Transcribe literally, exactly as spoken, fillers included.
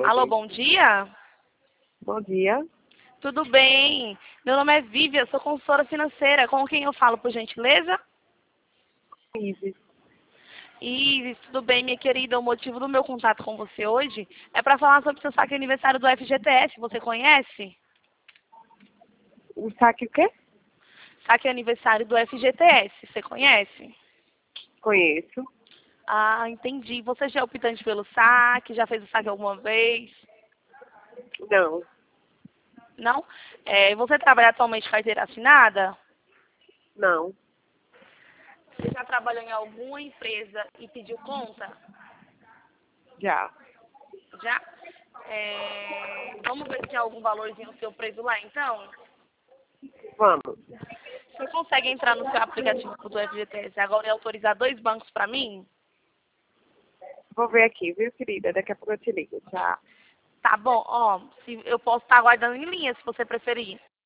Alô, bom dia? Bom dia. Tudo bem? Meu nome é Vivian, sou consultora financeira. Com quem eu falo, por gentileza? Isis. Isis, tudo bem, minha querida? O motivo do meu contato com você hoje é para falar sobre o seu saque aniversário do F G T S. Você conhece? O saque o quê? Saque aniversário do F G T S. Você conhece? Conheço. Ah, entendi. Você já é optante pelo saque? Já fez o saque alguma vez? Não. Não? É, você trabalha atualmente com carteira assinada? Não. Você já trabalhou em alguma empresa e pediu conta? Já. Já? É, vamos ver se tem algum valorzinho seu preso lá, então? Vamos. Você consegue entrar no seu aplicativo do F G T S agora e autorizar dois bancos para mim? Vou ver aqui, viu, querida? Daqui a pouco eu te ligo. Tchau. Tá bom, ó, se, eu posso estar aguardando em linha, se você preferir.